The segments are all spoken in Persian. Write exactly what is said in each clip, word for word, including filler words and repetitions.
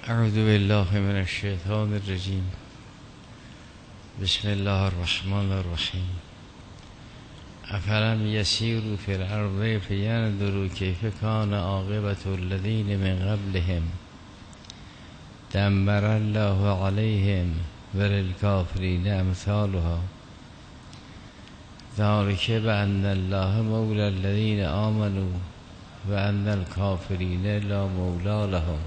اعوذ بالله من الشیطان الرجیم. بسم الله الرحمن الرحیم. افلم یسیروا فی الارض فینظروا کیف کان عاقبة الذین من قبلهم دمر الله علیهم وللکافرین امثالها ذلک بأن الله مولی الذین آمنوا وأن الکافرین لا مولی لهم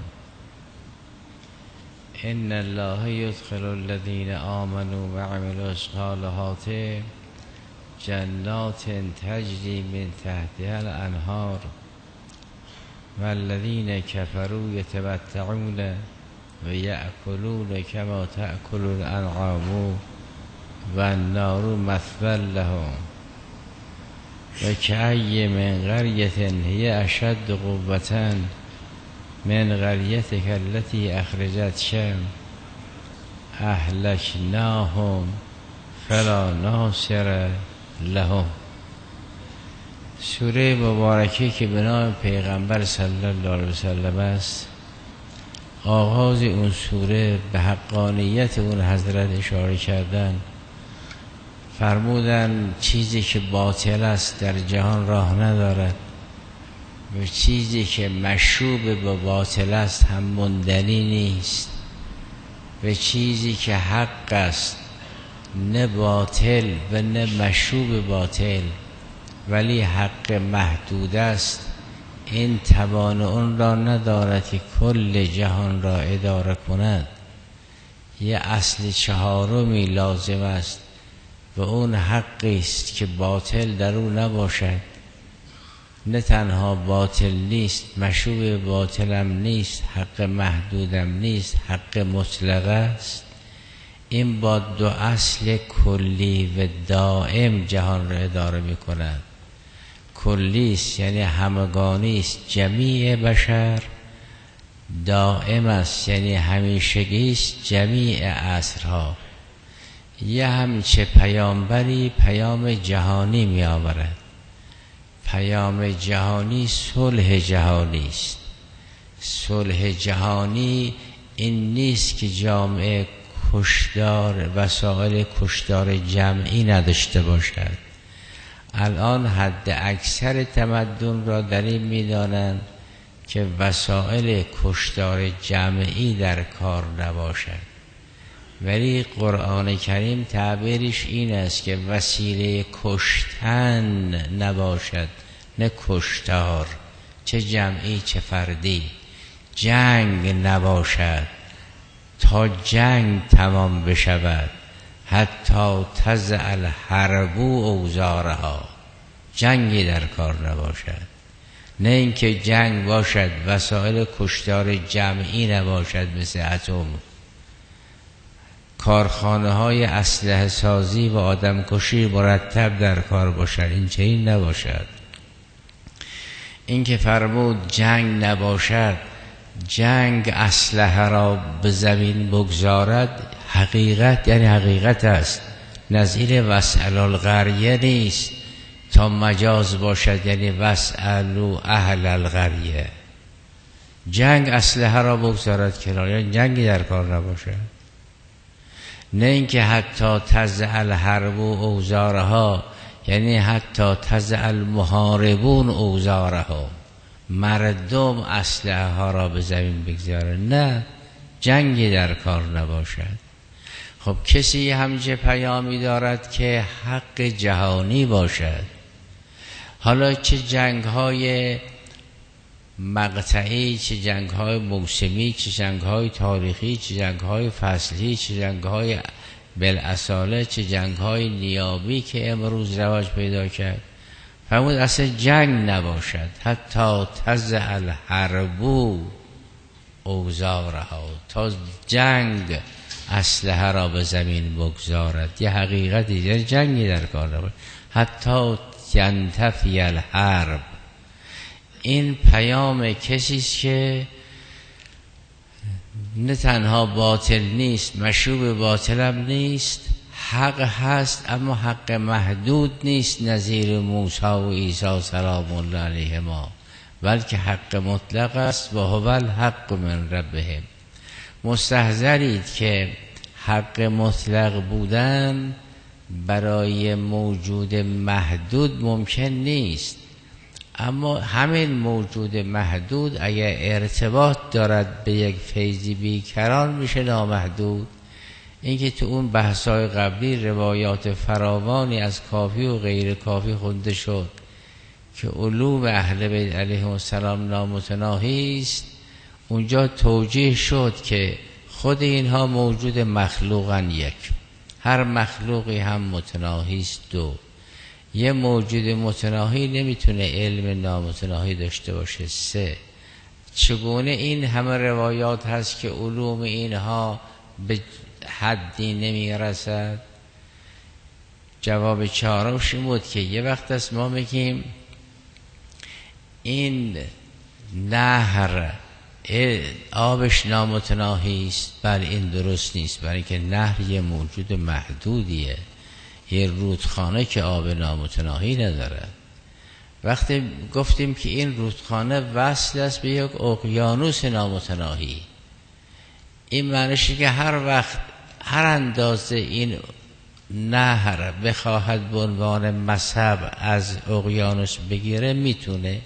ان الله يدخل الذين آمنوا وعملوا الصالحات جنات تجري من تحتها الانهار والذين كفروا يتمتعون ويأكلون كما تأكل الأنعام والنار مثوى لهم وكأي من قرية هي أشد قوة من قریتک التي اخرجتک اهلکناهم فلا ناصر لهم. سوره مبارکه که به نام پیغمبر صلی الله علیه وسلم است، آغاز اون سوره به حقانیت اون حضرت اشاره کردن. فرمودن چیزی که باطل است در جهان راه ندارد و چیزی که مشروب با باطل است هم مندنی نیست و چیزی که حق است نه باطل و نه مشروب باطل ولی حق محدود است، این توان اون را ندارد که کل جهان را اداره کند. یه اصل چهارمی لازم است و اون حقی است که باطل در او نباشد. نه تنها باطل نیست، مشروب باطلم نیست، حق محدودم نیست، حق مطلق است. این با دو اصل کلی و دائم جهان را اداره می کند. کلی است یعنی همگانی است، جمیع بشر. دائم است یعنی همیشگی است، جمیع عصرها. یه همچه پیامبری پیام جهانی می آورد. پیام جهانی صلح جهانی است. صلح جهانی این نیست که جامعه کشدار وسایل کشدار جمعی نداشته باشد. الان حد اکثر تمدن را در این می‌دانند که وسایل کشدار جمعی در کار نباشد، ولی قرآن کریم تعبیرش این است که وسیله کشتن نباشد، نه کشتار، چه جمعی چه فردی. جنگ نباشد تا جنگ تمام بشود، حتی تضع الحرب اوزارها. جنگی در کار نباشد، نه اینکه جنگ باشد وسایل کشتار جمعی نباشد مثل اتم. کارخانه های اسلحه سازی و آدم کشی مرتب در کار باشد، این چه این نباشد. این که فرمود جنگ نباشد، جنگ اسلحه را به زمین بگذارد، حقیقت یعنی حقیقت است، نظیر وسأل القریه نیست. تا مجاز باشد یعنی وسألوا اهل القریه. جنگ اسلحه را بگذارد کنار، یعنی جنگی در کار نباشد. نه اینکه حتی تضع الحرب و اوزارها، یعنی حتی تضع المحاربون اوزارها، مردم اسلحه ها را به زمین بگذارن، نه جنگی در کار نباشد. خب کسی همچه پیامی دارد که حق جهانی باشد. حالا چه جنگ های مقطعی، چه جنگ های موسمی، چه جنگ های تاریخی، چه جنگ های فصلی، چه جنگ های بالاصاله، چه جنگ های نیابی که امروز رواج پیدا کرد. فرمود اصلا جنگ نباشد، حتی تضع الحرب اوزارها، تا جنگ اسلحه را به زمین بگذارد. یه حقیقتی، یه جنگی در کار نباشد، حتی ینتفی الحرب. این پیام کسی است که نه تنها باطل نیست، مشروب باطل هم نیست، حق هست اما حق محدود نیست نظیر موسی و عیسی سلام الله علیهما، بلکه حق مطلق است و هو الحق من ربهم. مستحضرید که حق مطلق بودن برای موجود محدود ممکن نیست، اما همین موجود محدود اگر ارتباط دارد به یک فیضی بیکران میشه نامحدود. اینکه تو اون بحث‌های قبلی روایات فراوانی از کافی و غیر کافی خونده شد که علوم اهل بیت علیهم السلام نامتناهی است، اونجا توجیه شد که خود اینها موجود مخلوقن، یک، هر مخلوقی هم متناهی است، دو، یه موجود متناهی نمیتونه علم نامتناهی داشته باشه، سه، چگونه این همه روایات هست که علوم اینها به حدی نمیرسد؟ جواب چهارمش این بود که یه وقت است ما میگیم این نهر آبش نامتناهی است، بله این درست نیست، برای اینکه نهر یه موجود محدودیه، یه رودخانه که آب نامتناهی نداره. وقتی گفتیم که این رودخانه وصل است به یک اقیانوس نامتناهی، این معنیشه که هر وقت هر اندازه این نهر بخواهد به عنوان مصب از اقیانوس بگیره میتونه.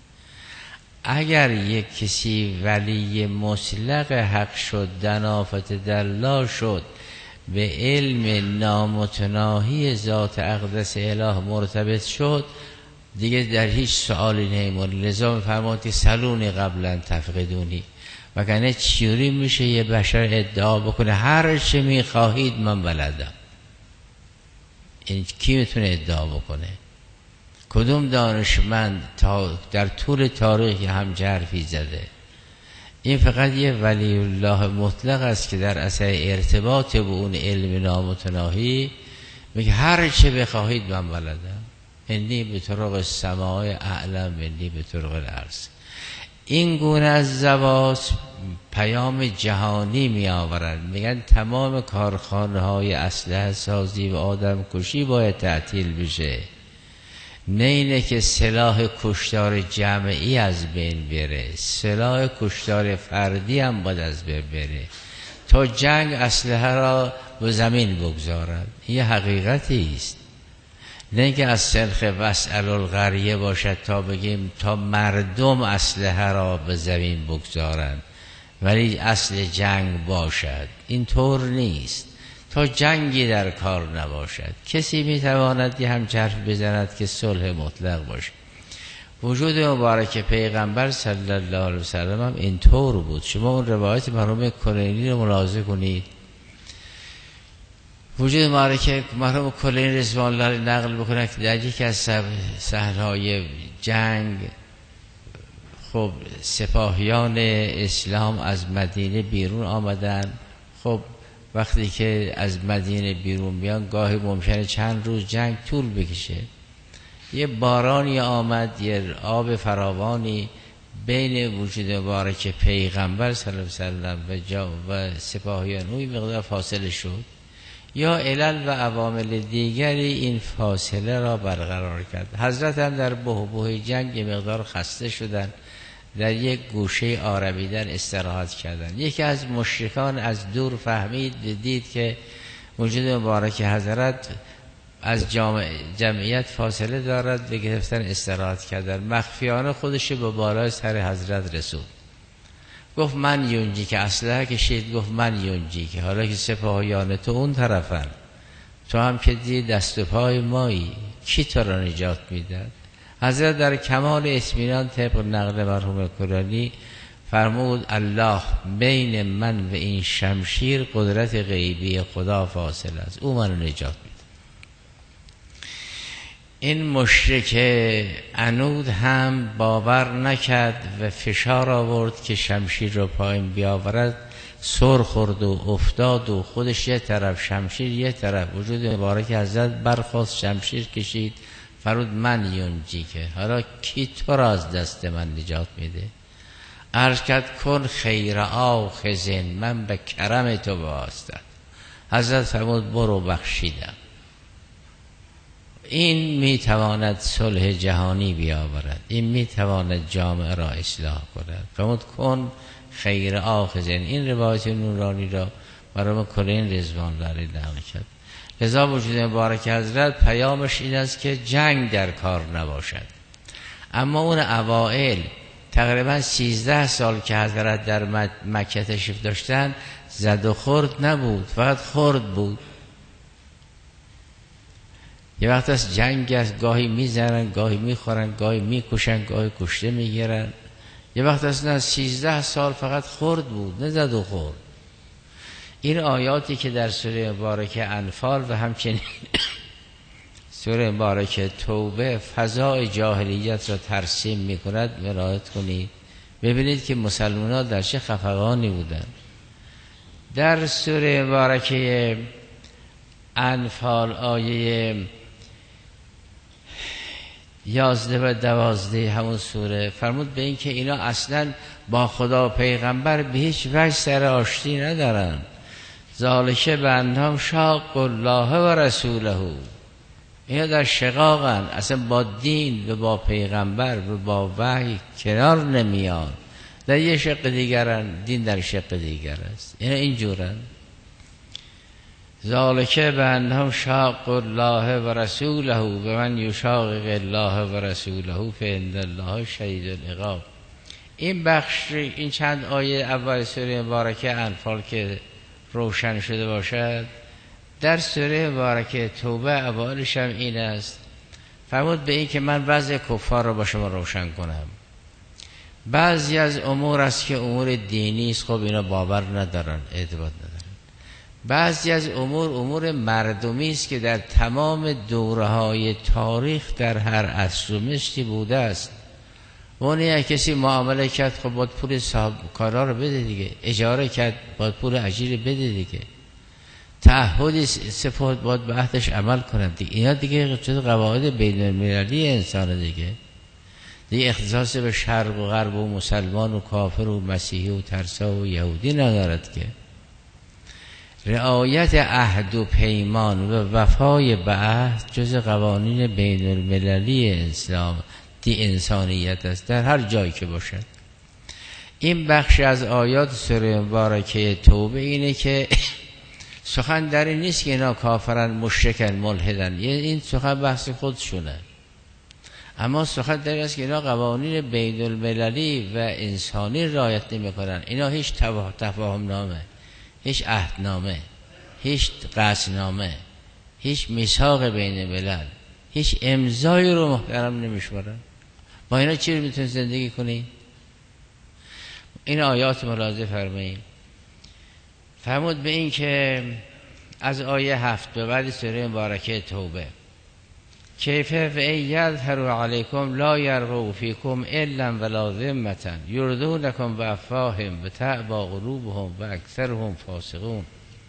اگر یک کسی ولی مطلق حق شد، دنافت دلا شد، به علم نامتناهی ذات اقدس اله مرتبط شد، دیگه در هیچ سوالی نمیمونه. لذا میفرماد که سلونی قبلا تفقدونی، وگرنه چیوری میشه یه بشر ادعا بکنه هر چه میخواهید من بلدم؟ این کی میتونه ادعا بکنه؟ کدوم دانشمند تا در طول تاریخ همچه حرفی زده؟ این فقط یه ولی الله مطلق است که در اثر ارتباط به اون علم نامتناهی میگه هر چه بخواهید من بلدم، انی به طرق السماء اعلم انی به طرق الارض. این گونه از زواج پیام جهانی می آورند، میگن تمام کارخانه های اسلحه سازی و آدم کشی باید تعطیل بشه، نه اینه که سلاح کشتار جمعی از بین بره، سلاح کشتار فردی هم باید از بین بره تا جنگ اسلحه را به زمین بگذارد. این حقیقتی است، نه اینکه از سلخ وسعل القریه باشد تا بگیم تا مردم اسلحه را به زمین بگذارند ولی اصل جنگ باشد. این طور نیست، تا جنگی در کار نباشد کسی میتواند یه همچه حرف بزند که صلح مطلق باشه. وجود مبارک پیغمبر صلی الله علیه وسلم هم این طور بود. شما اون روایت مرحوم کلینی رو ملاحظه کنید. وجود مبارک مرحوم کلینی رضوان الله نقل بکنه که در یکی از صحنه‌های جنگ خب سپاهیان اسلام از مدینه بیرون آمدن. خب وقتی که از مدینه بیرون بیان گاهی ممکنه چند روز جنگ طول بکشه. یه بارانی آمد، یه آب فراوانی بین وجود مبارک پیغمبر صلی الله علیه وسلم و جا و سپاهیان اوی مقدار فاصله شد، یا علل و عوامل دیگری این فاصله را برقرار کرد. حضرت هم در بحبوح جنگ یه مقدار خسته شدن، در یک گوشه آرمیدن استراحت کردن. یکی از مشرکان از دور فهمید، دید که وجود مبارک حضرت از جمعیت فاصله دارد، به گرفتن استراحت کردن. مخفیانه خودش به بالای سر حضرت رسود، گفت من یونجی که اسلحه کشید، گفت من یونجی که حالا که سپاهیان تو اون طرفن، تو هم که دید دست و پای مایی، کی تو را نجات میداد؟ حضرت در کمال اطمینان طبق نقل مرحوم کلانی فرمود الله بین من و این شمشیر قدرت غیبی خدا فاصله است، او منو نجات میده. این مشرک عنود هم باور نکرد و فشار آورد که شمشیر رو پایین بیاورد، سر خورد و افتاد و خودش یه طرف شمشیر یه طرف. وجود مبارک حضرت برخواست شمشیر کشید، فرود من یونجی که حالا کی تو را از دست من نجات میده؟ عرض کرد کن خیر آخذن، من به کرم تو واسطه. حضرت فرمود برو بخشیدم. این میتواند صلح جهانی بیاورد، این میتواند جامعه را اصلاح کند. فرمود کن خیر آخذین. این روایت نورانی را برای کلین رضوان الله علیه نقل کرد. لذا وجود مبارک حضرت پیامش این است که جنگ در کار نباشد. اما اون اوائل تقریبا سیزده سال که حضرت در مکه تشریف داشتن زد و خورد نبود، فقط خورد بود. یه وقت از جنگ است، گاهی میزنن، گاهی میخورن، گاهی میکشن، گاهی کشته میگیرن. یه وقت از نه سیزده سال فقط خورد بود، نه زد و خورد. این آیاتی که در سوره مبارکه انفال و همچنین سوره مبارکه توبه فضای جاهلیت را ترسیم میکند مراعات کنید. ببینید که مسلمانان در چه خفقانی بودند. در سوره مبارکه انفال آیه یازده و دوازده همون سوره فرمود به این که اینا اصلا با خدا و پیغمبر به هیچ وجه سر آشتی ندارن. ذالک بانهم شاق الله و رسوله، اینا در شقاقن، اصلا با دین و با پیغمبر و با وحی کنار نمیان، در یه شق دیگرن، دین در شق دیگر است. اینا اینجورن. ذالک بانهم شاق الله و رسوله و من یشاقق الله و رسوله فإن الله شدید العقاب. این بخش، این چند آیه اول سوره مبارکه انفال که روشن شده باشد، در سوره مبارکه توبه اولش هم این است. فرمود به این که من وضع کفار رو با شما روشن کنم. بعضی از امور است که امور دینی است، خب اینا باور ندارن، اعتقاد ندارن. بعضی از امور امور مردمی است که در تمام دوره‌های تاریخ در هر عصر و مصری بوده است. اون کسی معامله کرد، خب باید پول صاحب کارا رو بده دیگه. اجاره کرد، باید پول اجیر بده دیگه. تعهدی سپرد، باید به عهدش عمل کنند دیگه. اینا دیگه چیز قواعد بین المللی انسان دیگه. دیگه اختصاص به شرق و غرب و مسلمان و کافر و مسیحی و ترسا و یهودی ندارد که. رعایت عهد و پیمان و وفای به عهد جز قوانین بین المللی اسلام دی انسانیت است، در هر جایی که باشد. این بخش از آیات سوره مبارکه توبه اینه که سخن در این نیست که اینا کافرن، مشرکن، ملحدن. این سخن بحث خودشونه. اما سخن در این است که اینا قوانین بین المللی و انسانی رعایت نمی کنن. اینا هیچ تفاهم نامه، هیچ عهدنامه، هیچ قصدنامه، هیچ میثاق بین ملل، هیچ امضایی رو محترم نمیشمارن. با اینا چی رو میتونید زندگی کنی؟ این آیات ملاحظه فرمایید. فرمود به این که از آیه هفت به بعد سوره مبارکه توبه کیفه و ای یظهروا علیکم لا یرقوا فیکم الا ولا ذمة یردونکم بافواههم و تعبی قلوبهم و اکثرهم فاسقون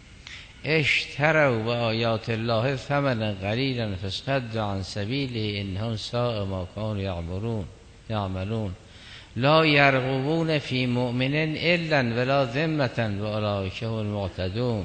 اشتروا بآیات الله ثمنا قلیلا فاصدوا عن سبیله انهم ساء ما كانوا یعملون یعملون لا یرقبون فی مؤمن الا ولا ذمة و اولئک هم المعتدون.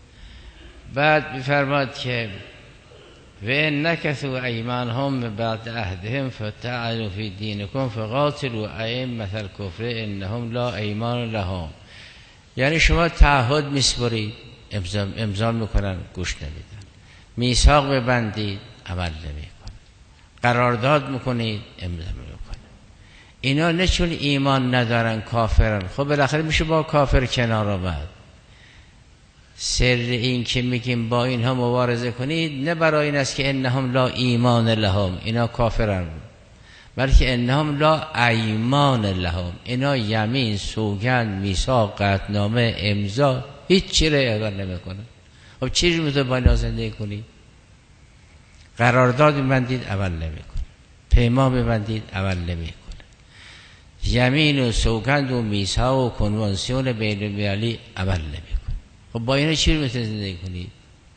بعد بفرماد که و ان نکثوا ایمانهم بعد عهدهم فتعالوا فی دینکم فقاتلوا ائمة الکفر انهم لا ایمان لهم. یعنی شما تعهد میسپرید، امضا امضا میکنن، گوش نمیدن. میثاق ببندید، عمل نمیکنن. قرارداد میکنید، امضا نمیکنن. اینا نه چون ایمان ندارن کافرن. خب بالاخره میشه با کافر کنار آمد. سر این که میگیم با اینها مبارزه کنید نه برای این است که انهم لا ایمان لهم، اینا کافرن، بلکه انهم لا ایمان لهم، اینا یمین، سوگند، میثاق، قطعنامه، امضا هیچ چی رو اعمال نمیکنن. خب چی رو میتونه با اینا زندگی کنید؟ قرارداد ببندید، عمل نمیکنه. پیمان ببندید، عمل نمیکنه. یمین و سوگند و میثاق و کنوانسیون بین المللی عمل نمیکنه. خب با اینا چی رو میتونه زندگی کنید؟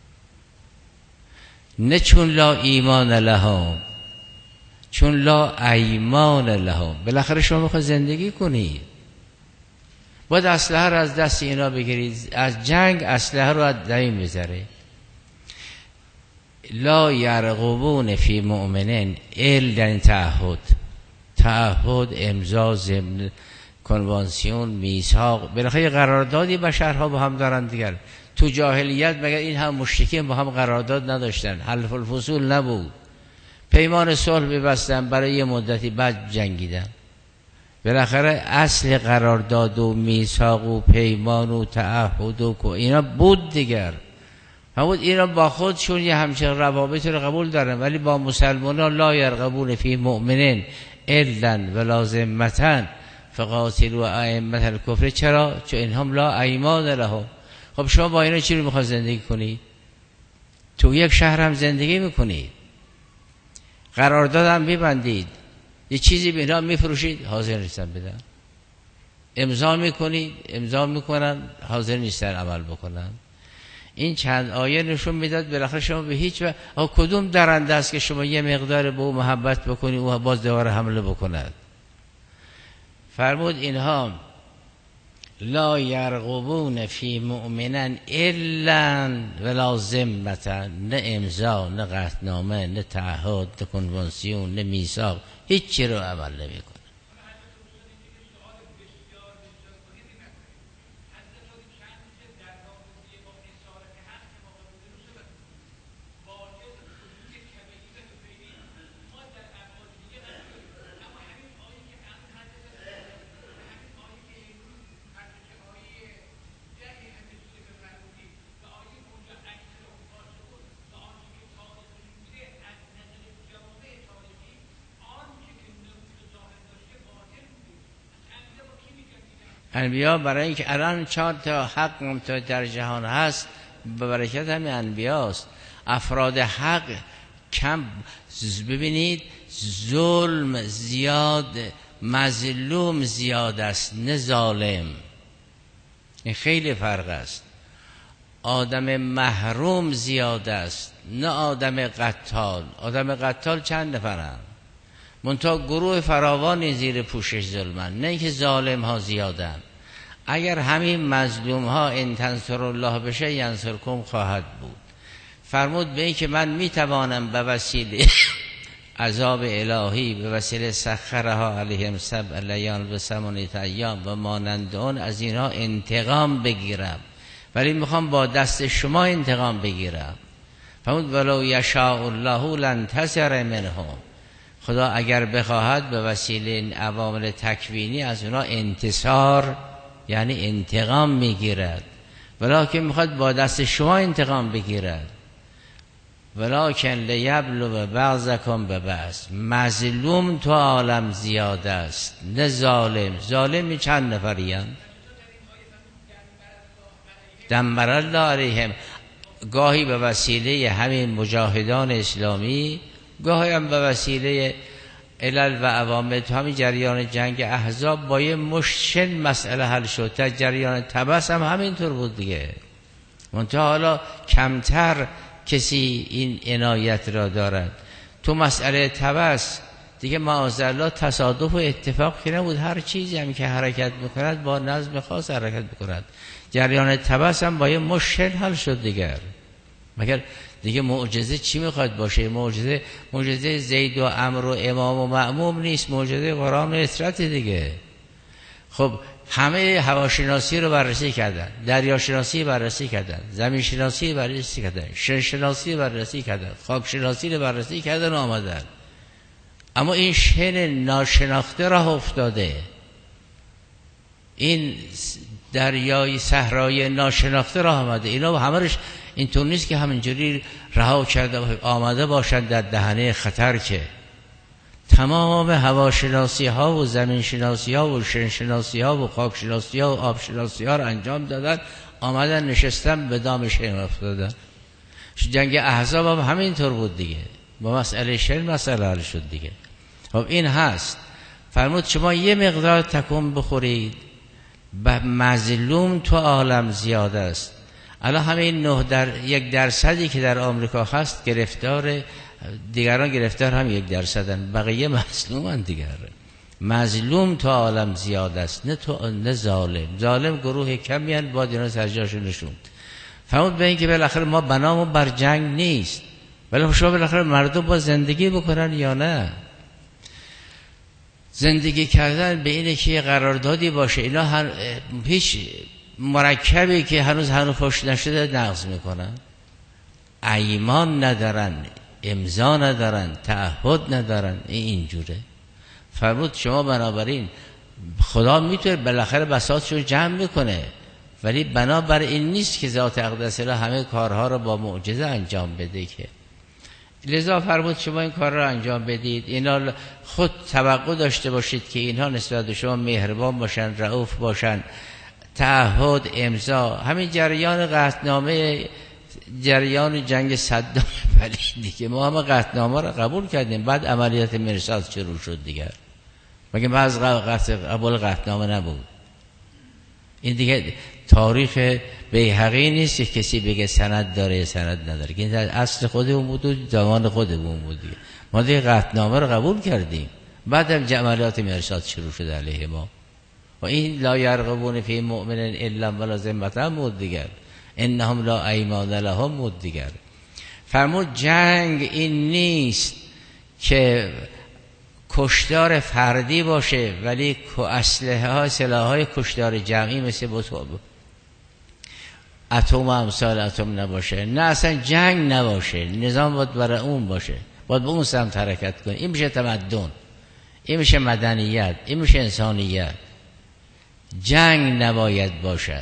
نه چون لا ایمان لهم، چون لا ایمان لهم. بالاخره شما میخواید زندگی کنید، باید اسلحه رو از دست اینا بگیرید. از جنگ اسلحه رو از دین بذاره. لا یرقبون فی مؤمنین الا در این تعهد، تعهد، امضا، ضمن، کنوانسیون، میثاق، بالاخره قراردادی بشرها با هم دارن دیگر. تو جاهلیت مگر این هم مشرکین با هم قرارداد نداشتن؟ حلف الفصول نبود، پیمان صلح ببستن برای یه مدتی بعد جنگیدن. بالاخره اصل قرارداد و میثاق و پیمان و تعهد و اینا بود دیگر. همون اینا با خودشون یه همچین روابط رو قبول دارن، ولی با مسلمانان لا یرغبون فی مؤمنین الا ولا ذمة فقاتلوا ائمة الکفر. چرا؟ چون اینهم لا ایمان لهم. خب شما با اینا چی رو میخواد زندگی کنید؟ تو یک شهر هم زندگی میکنید، قرارداد هم میبندید، یه چیزی به اینا میفروشید، حاضر نیستن بدن. امضا میکنید، امضا میکنن، حاضر نیستن عمل بکنن. این چند آیه نشون میداد بالاخره شما به هیچ وجه کدوم درنده است که شما یه مقدار به او محبت بکنید و باز دوباره حمله بکند. فرمود اینها لا یرغبون فی مؤمنا الا ولا ذمة، نه امضا، نه قطعنامه، نه تعهد، نه کنوانسیون، نه میثاق، هیچی رو عمل نمیکنه. انبیا برای اینکه الان چهار تا حق ممتد در جهان هست به برکت همین انبیاست. افراد حق کم، ببینید ظلم زیاد، مظلوم زیاد است نه ظالم. این خیلی فرق است. آدم محروم زیاد است نه آدم قتال. آدم قتال چند نفرن؟ منتها گروه فراوانی زیر پوشش ظلمن، نه اینکه ظالم ها زیادن. اگر همین مظلوم ها ان تنصر الله بشه ینصرکم خواهد بود. فرمود به این که من میتوانم به وسیله عذاب الهی، به وسیله سخرها علیهم سبع لیال و ثمانیة ایام و مانند اون از اینها انتقام بگیرم، ولی میخوام با دست شما انتقام بگیرم. فرمود ولو یشاء الله لانتصر منهم، خدا اگر بخواهد به وسیله این عوامل تکوینی از اونا انتصار یعنی انتقام میگیرد، ولکن میخواد با دست شما انتقام بگیرد. ولکن لیبلو بعضکم ببعض. مظلوم تو عالم زیاد است نه ظالم. ظالمی چند نفرین؟ دمر الله علیهم. گاهی به وسیله همین مجاهدان اسلامی، گاهی هم به وسیله علل و عوامل. تو همین جریان جنگ احزاب با یه مشکل مسئله حل شد. تا جریان طبس هم همینطور بود دیگه. منتها حالا کمتر کسی این عنایت را دارد. تو مسئله طبس دیگه معاذالله تصادف و اتفاق که نبود، هر چیزی هم که حرکت میکند با نظم خاص حرکت میکند. جریان طبس هم با یه مشکل حل شد دیگر. مگر دیگه معجزه چی میخواد باشه؟ معجزه معجزه زید و عمر و امام و مأموم نیست، معجزه قرآن و اطرت دیگه. خب همه هواشناسی رو بررسی کردن، دریاشناسی بررسی کردن، زمین شناسی بررسی کردن، شن شناسی بررسی کردن، خاک شناسی رو بررسی کردن و آمدن. اما این شن ناشناخته راه افتاده. این دریای صحرای ناشناخته راه آمده. اینا همه‌اش اینطور نیست که همینجوری رها کرده آمده باشن در دهنه خطر، که تمام هواشناسی ها و زمین شناسی ها و شن شناسی ها و خاک شناسی ها و آب شناسی ها رو انجام دادن، آمدن نشستن به دام شن افتادن. جنگ احزاب هم همینطور بود دیگه، با مسئله شن مسئله حل شد دیگه. خب این هست. فرمود شما یه مقدار تکون بخورید، به مظلوم تو عالم زیاده است. الان همین نه در یک درصدی که در آمریکا هست گرفتار، دیگران گرفتار هم یک درصدن، بقیه مظلومن دیگر. مظلوم تو عالم زیاده است نه تو نه ظالم. ظالم گروه کمی ان با دینا سرجاشون نشوند. فرمود به این که بالاخره ما بنامون بر جنگ نیست، ولی شما بالاخره مردم با زندگی بکنن یا نه. زندگی کردن به اینه که قراردادی باشه. اینا هر هیچ مرکبی که هنوز هنوز خوش نشده نقض میکنن، ایمان ندارن، امضا ندارن، تعهد ندارن. این اینجوره. فرمود شما بنابراین خدا میتونه بالاخره بساطشو جمع میکنه، ولی بنابر این نیست که ذات اقدس الله همه کارها رو با معجزه انجام بده که. لذا فرمود شما این کار رو انجام بدید، اینا خود توقع داشته باشید که اینها نسبت به شما مهربان باشن، رئوف باشن، تعهد، امضا. همین جریان قطعنامه، جریان جنگ صدام ولی دیگه ما هم قطعنامه رو قبول کردیم، بعد عملیات مرصاد شروع شد دیگر. مگه بعض قبول قطعنامه نبود؟ این دیگه تاریخ بیهقی نیست که کسی بگه سند داره سند نداره، که این اصل خودمون بود و زمان خودمون بود دیگه. ما دیگه قطعنامه رو قبول کردیم، بعد هم عملیات مرصاد شروع شد علیه ما و این لا یرقبون فی مؤمن الا ولا ذمة بود دیگر، انهم لا ایمان لهم بود دیگر. فرمود جنگ این نیست که کشتار فردی باشه ولی اسلحه ها سلاح های کشتار جمعی مثل اتم و امثال اتم نباشه. نه اصلا جنگ نباشه، نظام باید برای اون باشه، باید به اون سمت حرکت کنه. این میشه تمدن، این میشه مدنیت، این میشه انسانیت. جنگ نباید باشد.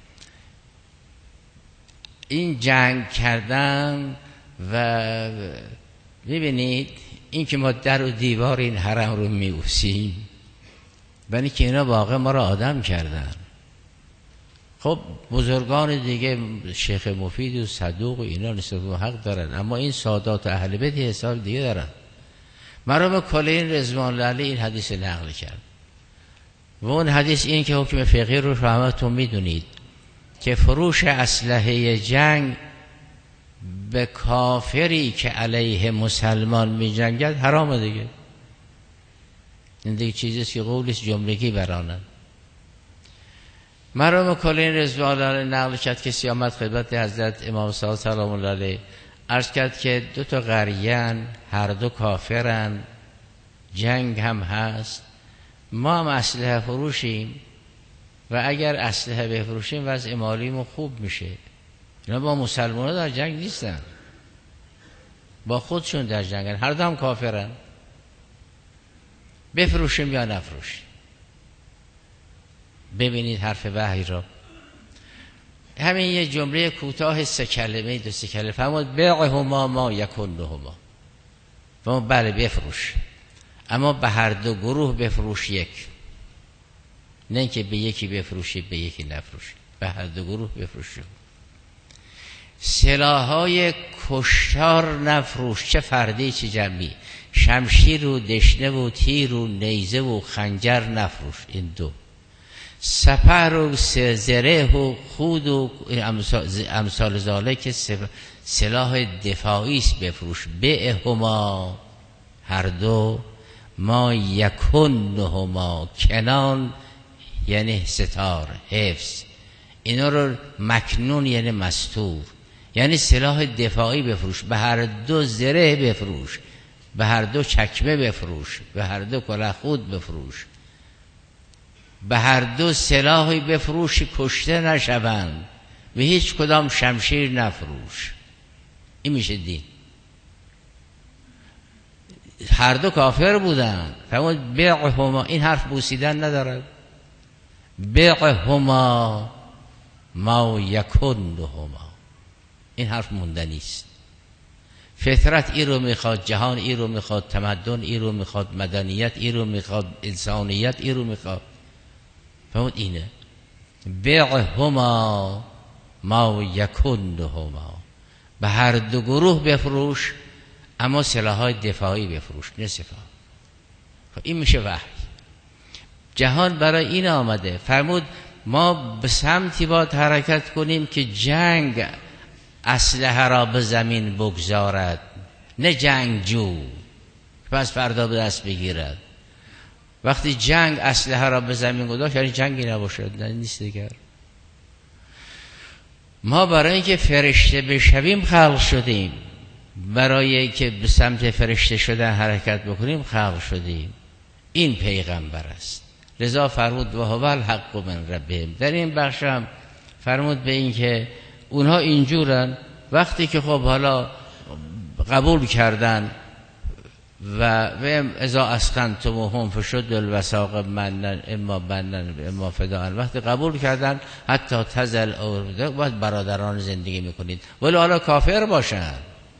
این جنگ کردن و ببینید این که ما در و دیوار این حرم رو میوسیم، ولی که اینا واقعا ما رو آدم کردن. خب بزرگان دیگه شیخ مفید و صدوق و اینا نسبت به حق دارن، اما این سادات و اهل بیت حساب دیگه دارن. مرحوم کلین رضوان الله علیه این حدیث نقل کرد و اون حدیث این که حکم فقهی رو همتون میدونید که فروش اسلحه جنگ به کافری که علیه مسلمان می جنگد حرامه دیگه. این دیگه چیزیست که قولش جملگی برانن. مرحوم کلین رضوان الله نقل کرد که آمد خدمت حضرت امام صادق سلام الله علیه عرض کرد که دو تا قریان هر دو کافرن، جنگ هم هست، ما هم اسلحه فروشیم و اگر اسلحه بفروشیم وضع مالیمون خوب میشه. اینا با مسلمان‌ها در جنگ نیستن، با خودشون در جنگن، هر دو هم کافرن. بفروشیم یا نفروشیم؟ ببینید حرف وحی را. همین یه جمله کوتاه سه کلمه دو سه کلمه فرمود بیعهما ما یکونهما. فرمود بله بفروش، اما به هر دو گروه بفروش یک، نه که به یکی بفروشی به یکی نفروشی، به هر دو گروه بفروشی. سلاح‌های کشتار نفروش، چه فردی چه جمعی. شمشیر و دشنه و تیر و نیزه و خنجر نفروش، این دو. سپر و زره و خود و امثال ذالک سلاح دفاعی است بفروش. بیعهما هر دو، ما یکنهما کنان یعنی ستار حفظ، اینا رو مکنون یعنی مستور، یعنی سلاح دفاعی بفروش. به هر دو زره بفروش، به هر دو چکمه بفروش، به هر دو کلاه خود بفروش، به هر دو سلاحی بفروش کشته نشوند، به هیچ کدام شمشیر نفروش. این میشه دین. هر دو کافر بودن. فرمود بیعهما، این حرف بوسیدن ندارد. بیعهما ما یکنهما، این حرف موندنی است. فطرت ای رو میخواد، جهان ای رو میخواد، تمدن ای رو میخواد، مدنیت ای رو میخواد، انسانیت ای رو میخواد. فرمود اینه بیعهما ما یکنهما، به هر دو گروه بفروش، اما سلاح‌های دفاعی بفروش نه سلاح. این میشه وحی. جهان برای این آمده. فرمود ما به سمتی باید حرکت کنیم که جنگ اسلحه را به زمین بگذارد، نه جنگجو پس فردا به دست بگیرد. وقتی جنگ اسلحه را به زمین گذاشت یعنی جنگی نباشد، نه نیست دیگر. ما برای اینکه فرشته بشویم خلق شدیم، برای اینکه به سمت فرشته شدن حرکت بکنیم خلق شدیم. این پیغمبر است. لذا فرمود و هو الحق من ربهم. در این بخش هم فرمود به این که اونها اینجورن، وقتی که خب حالا قبول کردن و اذا اسخنتموهم فشدوا الوثاق منن اما بنن اما فداء، وقتی قبول کردن حتی تزل او باید برادران زندگی میکنید، ولی حالا کافر باشن.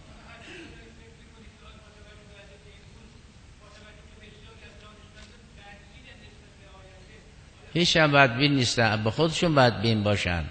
هیچ هم بدبین نیستن، به خودشون بدبین باشن.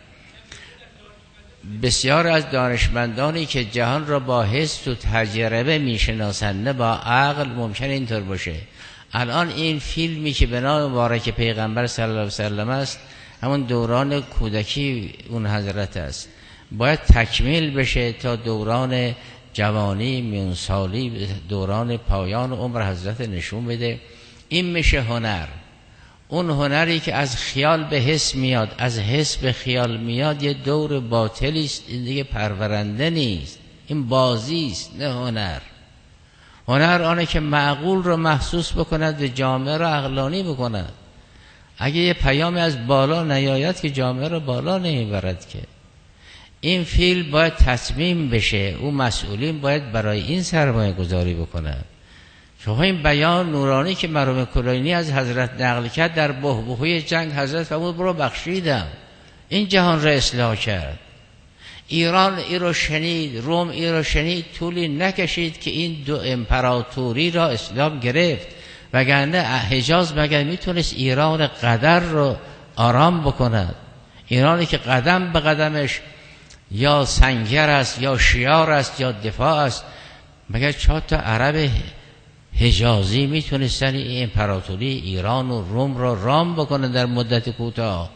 بسیار از دانشمندانی که جهان را با حس و تجربه میشناسند نه با عقل ممکن اینطور باشه. الان این فیلمی که به نام مبارک پیغمبر صلی الله علیه و سلم است، همون دوران کودکی اون حضرت است، باید تکمیل بشه تا دوران جوانی، میانسالی، دوران پایان عمر حضرت نشون بده. این میشه هنر. اون هنری که از خیال به حس میاد، از حس به خیال میاد، یه دور باطلی است، این دیگه پرورنده نیست، این بازی است نه هنر. هنر آنه که معقول رو محسوس بکند و جامعه رو عقلانی بکند. اگه یه پیامی از بالا نیاید که جامعه رو بالا نمیبرد که. این فیلم باید تصمیم بشه، اون مسئولین باید برای این سرمایه گذاری بکنند. شما این بیان نورانی که مرحوم کلینی از حضرت نقل کرد در بحبوحه جنگ، حضرت فرمود برو بخشیدم، این جهان را اصلاح کرد. ایران ای رو شنید، روم ای رو شنید، طولی نکشید که این دو امپراتوری را اسلام گرفت، وگرنه حجاز مگر میتونست ایران قدر رو آرام بکند؟ ایرانی که قدم به قدمش یا سنگر است یا شیار است یا دفاع است، مگر چهار تا عرب حجازی میتونستن این امپراتوری ایران و روم را رام بکنن در مدت کوتاه؟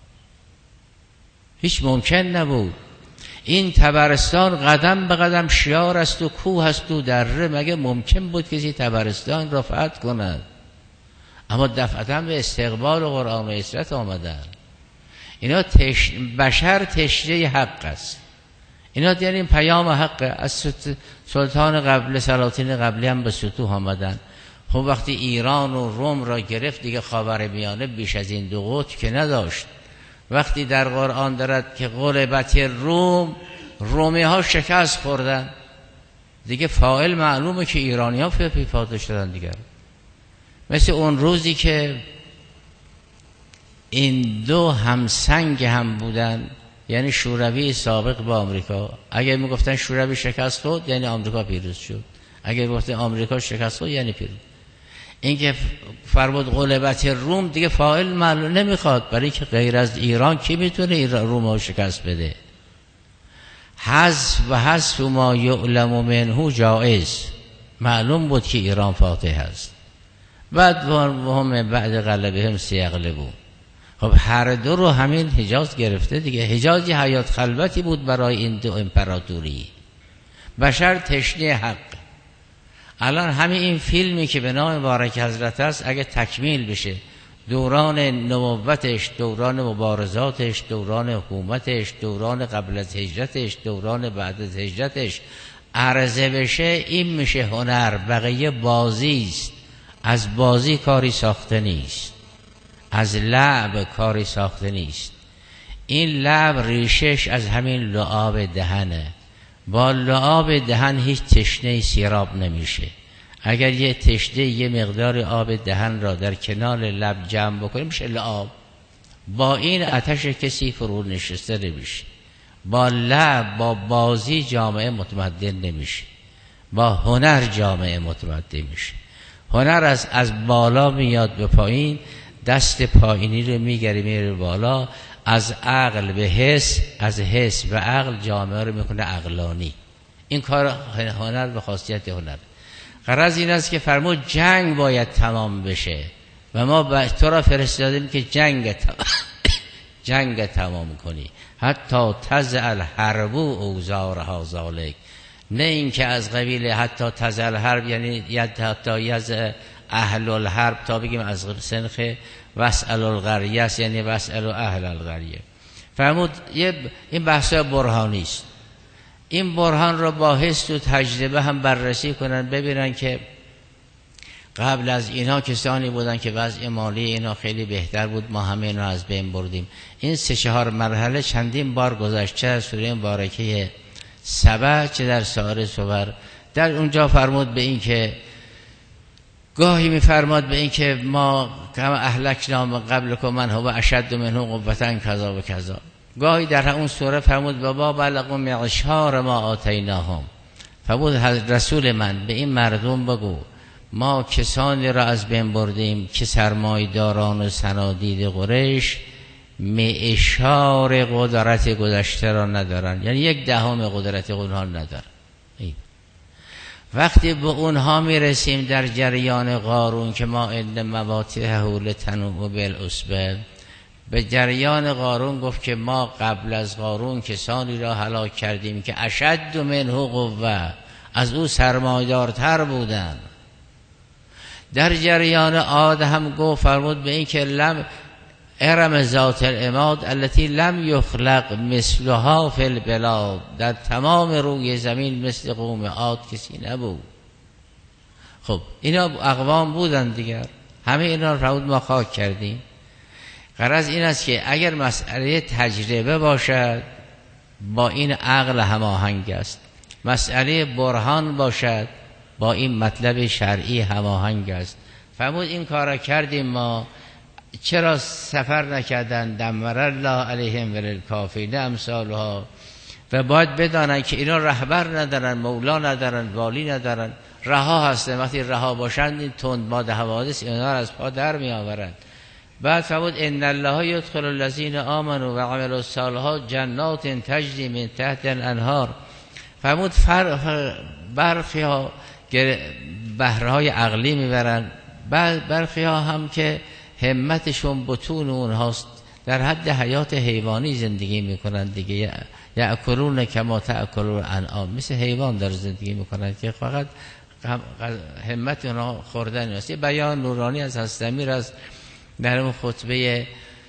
هیچ ممکن نبود. این تبرستان قدم به قدم شیار است و کوه است و دره، مگه ممکن بود کسی تبرستان را فتح کند؟ اما دفعتا به استقبال قرآن و اسرت آمدن. اینا تش... بشر تشنه حق است. اینا دیگر این پیام حق از سلطان قبل، سلاطین قبلی هم به سطوح آمدن. خب وقتی ایران و روم را گرفت دیگه خاورمیانه بیش از این دو قطب که نداشت. وقتی در قرآن دارد که غلبت روم، رومی ها شکست خوردن، دیگه فاعل معلومه که ایرانی ها فیفاتو شدن دیگر. مثل اون روزی که این دو همسنگ هم بودن، یعنی شوروی سابق با آمریکا. اگر میگفتن شوروی شکست خورد یعنی آمریکا پیروز شد، اگر میگفتن آمریکا شکست خورد یعنی پیروز. این که فرمود غلبت روم، دیگه فاعل معلوم نمیخواد، برای که غیر از ایران کی میتونه ایران روم رو شکست بده؟ حذف و حذف ما یعلم منه جائز، معلوم بود که ایران فاتح هست. بعد هم بعد غلبهم سیغلبون. خب هر دو رو همین حجاز گرفته دیگه. حجاز یه حیات خلوتی بود برای این دو امپراتوری. بشر تشنه حق. الان همین این فیلمی که به نام مبارک حضرت است، اگه تکمیل بشه، دوران نبوتش، دوران مبارزاتش، دوران حکومتش، دوران قبل از هجرتش، دوران بعد از هجرتش عرضه بشه، این میشه هنر. بقیه بازی است. از بازی کاری ساخته نیست، از لعب کاری ساخته نیست. این لعب ریشش از همین لعاب دهنه. با لعاب دهن هیچ تشنه سیراب نمیشه. اگر یه تشنه یه مقدار آب دهن را در کنار لب جمع بکنیم میشه لعاب. با این آتش کسی فرو نشسته نمیشه. با لعب، با بازی جامعه متمدن نمیشه. با هنر جامعه متمدن میشه. هنر از از بالا میاد به پایین، دست پایینی رو میگیره میره بالا، از عقل به حس، از حس به عقل جامعه رو میکنه عقلانی. این کار هنر به خاصیت هنر. غرض این است که فرمود جنگ باید تمام بشه و ما تو را فرستادیم که جنگ تمام جنگ تمام کنی، حتی تزع الحرب اوزارها ذالک. نه این که از قبیل حتی تزع الحرب یعنی ید حتی یز اهل الحرب، تا بگیم از سنخ واسأل القریه است، یعنی واسأل اهل القریه. فرمود این بحث برهانی است. این برهان را با حس و تجربه هم بررسی کنن، ببینن که قبل از اینا کسانی بودن که وضع مالی اینا خیلی بهتر بود، ما همه اینا از بین بردیم. این سه چهار مرحله چندین بار گذشت، چه در سوره مبارکه سبع چه در سایر سور. در اونجا فرمود به این که گاهی میفرماد به این که ما کما اهلکنا من قبلکم من هو اشد منه قوة کذا و کذا. گاهی در اون سوره فرمود و با بلغوا معشار ما آتیناهم. فرمود رسول من به این مردم بگو ما کسانی را از بین بردیم که سرمایداران و صنادید قریش معشار قدرت گذشته را ندارن، یعنی یک دهم قدرت اونها ندارن. وقتی به اونها میرسیم در جریان قارون که ما ان مفاتیحه لتنوء بالعصبه، به جریان قارون گفت که ما قبل از قارون کسانی را هلاک کردیم که اشد منه قوه، از او سرمایدارتر بودن. در جریان عاد هم گفت فرمود به این که لم ارم ذات العماد التي لم یخلق مثلها فی البلاد، در تمام روی زمین مثل قوم عاد کسی نبود. خب اینا اقوام بودن دیگر، همه اینا فرمود ما خاک کردیم. غرض این است که اگر مسئله تجربه باشد با این عقل هماهنگ است، مسئله برهان باشد با این مطلب شرعی هماهنگ است. فرمود این کارا کردیم ما، چرا سفر نکردن؟ دمر الله علیهم وللکافرین امثالها. و باید بدانن که اینا رهبر ندارن، مولا ندارن، والی ندارن، رها هستن. وقتی رها باشند این تند ماد حوادث اینا را از پا در می آورند. بعد فرمود ان الله یدخل الذین آمنوا و عملوا الصالحات جنات تجری من تحت الانهار. فرمود برخی ها بهرهای عقلی میبرن، برخی ها هم که همتشون بطون اونهاست، در حد حیات حیوانی زندگی میکنن دیگه، یأکلون کما تأکل الانعام، مثل حیوان در زندگی میکنن که فقط همت اونها خوردن است. یه بیان نورانی از حضرت امیر از در اون خطبه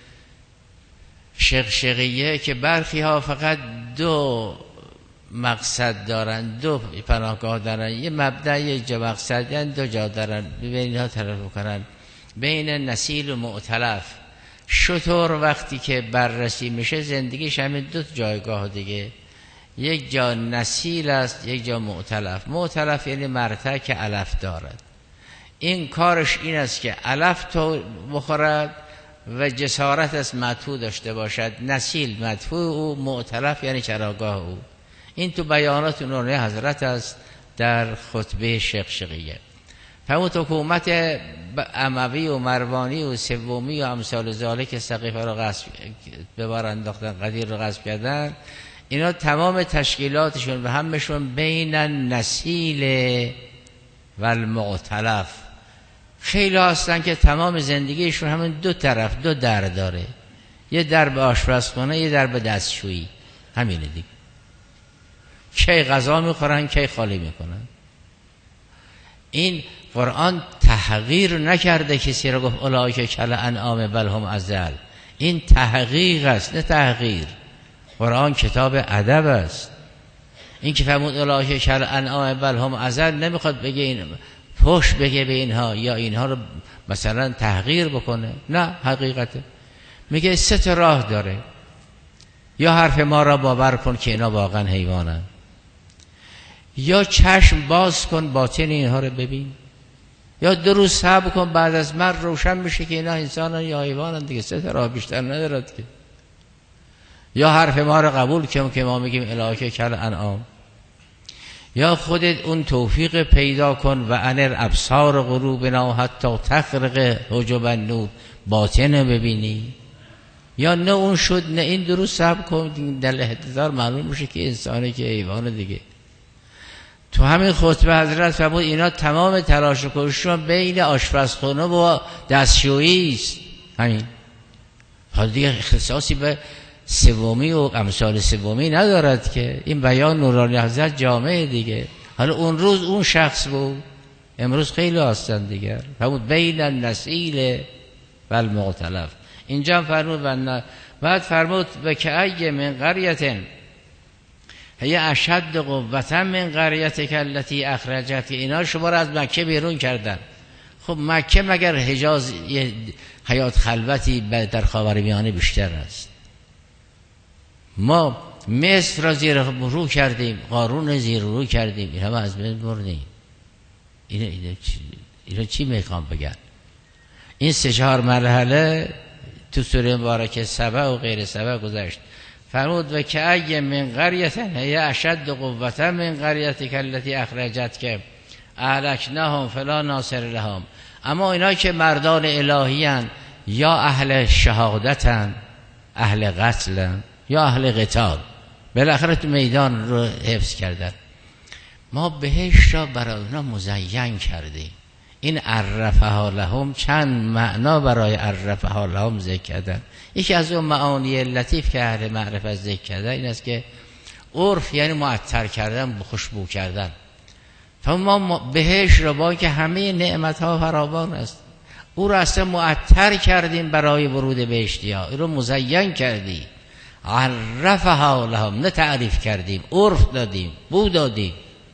شقشقیه که برخی ها فقط دو مقصد دارن، دو پناهگاه دارن، یه مبدأ یک جا مقصد، یعنی دو جا دارن، ببین اینها طرف کنن بین نسیل و معتلف. شطور وقتی که بررسی میشه زندگیش همین دو جایگاه دیگه، یک جا نسیل است، یک جا معتلف. معتلف یعنی مرتع که علف دارد، این کارش این است که علف تو بخورد و جسارت از مدفوع داشته باشد. نسیل مدفوع او، معتلف یعنی چراگاه او. این تو بیانات نورانی حضرت است در خطبه شقشقیه. فرمود حکومت اموی و مروانی و سومی و امثال ذالک که سقیفه رو غصب به بار انداختن، قدیر رو غصب کردن، اینا تمام تشکیلاتشون و همشون بین النسیل و المعتلف. خیلی هستن که تمام زندگیشون همین دو طرف، دو در داره، یه در به آشپزخانه، یه در به دستشویی، همینه دیگه. کی غذا میخورن کی خالی میکنن. این قرآن تحقیر نکرده کسی را گفت اولئک کالانعام بل هم اضل. این تحقیق است نه تحقیر. قرآن کتاب ادب است. این که فرمود اولئک کالانعام بل هم اضل نمیخواد بگه این فحش بگه به اینها یا اینها رو مثلا تحقیر بکنه، نه، حقیقته. میگه سه تا راه داره، یا حرف ما را باور کن که اینا واقعا حیوانن، یا چشم باز کن باطن اینها رو ببین، یا دو روز صبر کن بعد از مرگ روشن میشه که اینا انسانن یا حیوانن دیگه. سه تا راه بیشتر ندارد که. یا حرف ما رو قبول کن که ما میگیم اولئک کالانعام، یا خودت اون توفیق پیدا کن و انر ابصار قلوبنا حتی تخرق حجب النور، باطن ببینی. یا نه اون شد نه این، درست صبر کن در احتضار معلوم میشه که انسانه که حیوان دیگه. تو همین خطبه حضرت فرمود اینا تمام تلاش و کوشششون بین آشپزخانه و دستشویی است. همین. حالا دیگه اختصاصی به سومی و امثال سومی ندارد که. این بیان نورانی حضرت جامعه دیگه. حالا اون روز اون شخص بود، امروز خیلی هستن دیگر. فرمود بین النسیل و المعتلف. اینجا فرمود و بعد فرمود و که ای من قریة هی اشد قوة من قریتک التي اخرجت، اینا شما را از مکه بیرون کردن. خب مکه مگر حجاز یه حیات خلوتی در خاورمیانه بیشتر است. ما مصر را زیر رو کردیم، قارون زیر رو کردیم، این همه از بین بردیم. اینا اینا چی اینا چی میخوام بگن؟ این سه چهار مرحله تو سوره مبارکه سبع و غیر سبع گذشت. فرمود و که ای من قریة هی اشد قوة من قریتک التی اخرجتک اهلکناهم فلا ناصر لهم. اما اینا که مردان الهیان یا اهل شهادتن، اهل قتلن یا اهل قتال، بالاخره تو میدان رو حفظ کردن. ما بهشت را برای اونا مزین کردیم. این عرفها لهم چند معنا برای عرفها لهم ذکر کردن. یکی از اون معانی لطیف که اهل معرفت ذکر کردن این است که عرف یعنی معطر کردن، خوشبو کردن. ما بهشت را با که همه نعمت ها فراوان است، او را اصلا معطر کردیم برای ورود بهشتی ها، این رو مزین کردیم. عرفها لهم، نه تعریف کردیم، عرف دادیم، بو دادیم،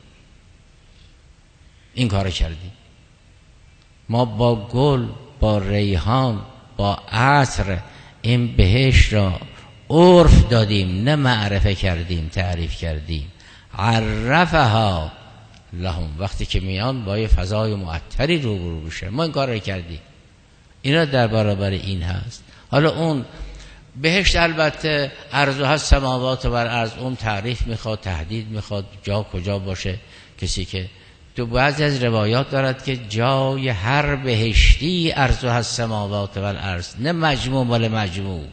این کار کردیم. ما با گل، با ریحان، با عطر این بهشت را عرف دادیم، نه معرفه کردیم، تعریف کردیم. عرفها لهم، وقتی که میان با یه فضای معطری روبرو بشه ما این کار را کردیم. اینا در برابر این هست. حالا اون بهشت البته عرض هست سماوات و ارض، اون تعریف میخواد، تحدید میخواد، جا کجا باشه. کسی که تو بعضی از روایات دارد که جای هر بهشتی عرض هست سماوات و ارض، نه مجموع مال مجموع.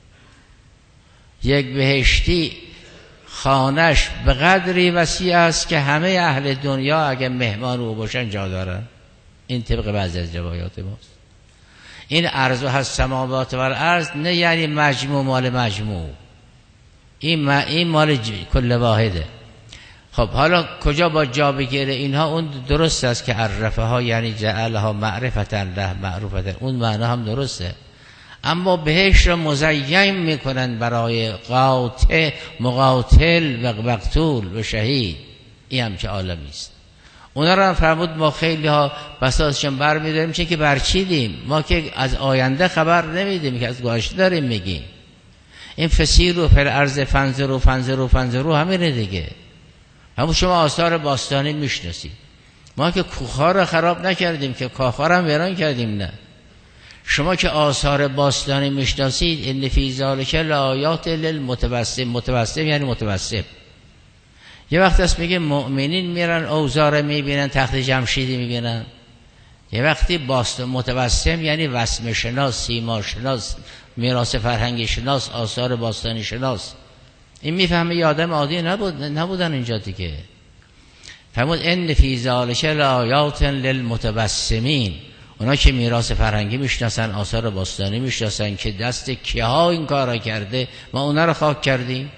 یک بهشتی خانش به قدری وسیع است که همه اهل دنیا اگه مهمان او باشن جا دارن. این طبق بعضی از روایات ماست. این عرض هست سماوات و ارض نه یعنی مجموع مال مجموع، این این مال کل واحده. خب حالا کجا با جا بگیره اینها؟ اون درست است که عرفه ها یعنی جعلها معرفتا له معروفتا، اون معنا هم درسته. اما بهش را مزین میکنن برای قاطع، مقاتل و مقتول و شهید. این هم چه عالمی است. اونا را فرمود ما خیلی ها بسازشون بر میداریم چون که برچیدیم، ما که از آینده خبر نمیدیم که از گذشته داریم میگیم. این فسیر و فر ارض فنظر و فنظر و فنظر و همینه دیگه. همون شما آثار باستانی میشناسید. ما که کوخا را خراب نکردیم که کاخا را هم ویران کردیم، نه. شما که آثار باستانی میشناسید، ان فی ذلک لآیات للمتوسم، متوسم یعنی متوسم. یه وقت است میگه مؤمنین میرن اوزار میبینن، تخت جمشیدی میبینن. یه وقتی باستان متوسم یعنی وسم شناس، سیما شناس، میراث فرهنگی شناس، آثار باستانی شناس. این میفهمه یه آدم عادی نبود، نبودن اینجا دیگه. فرمود ان فی ذلک لآیات للمتوسمین، اونا که میراث فرهنگی میشناسن، آثار باستانی میشناسن که دست کیها این کارا کرده، ما اونا رو خاک کردیم.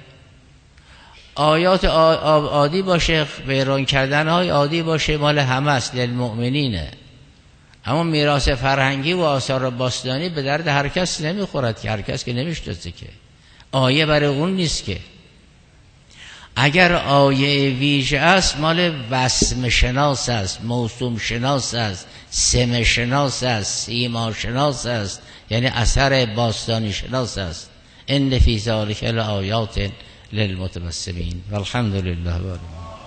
آیات عادی باشه، ویران کردن های عادی باشه، مال همه است، للمؤمنینه. اما میراث فرهنگی و آثار باستانی به درد هر کس نمیخورد که، هر کس که نمیشناسه که، آیه برای اون نیست که. اگر آیه ویژه است مال وسم شناس است، موسوم شناس است، سم شناس است، سیما شناس است، یعنی اثر باستانی شناس است. ان فی ذلک لآیات للمتوسمین والحمد لله.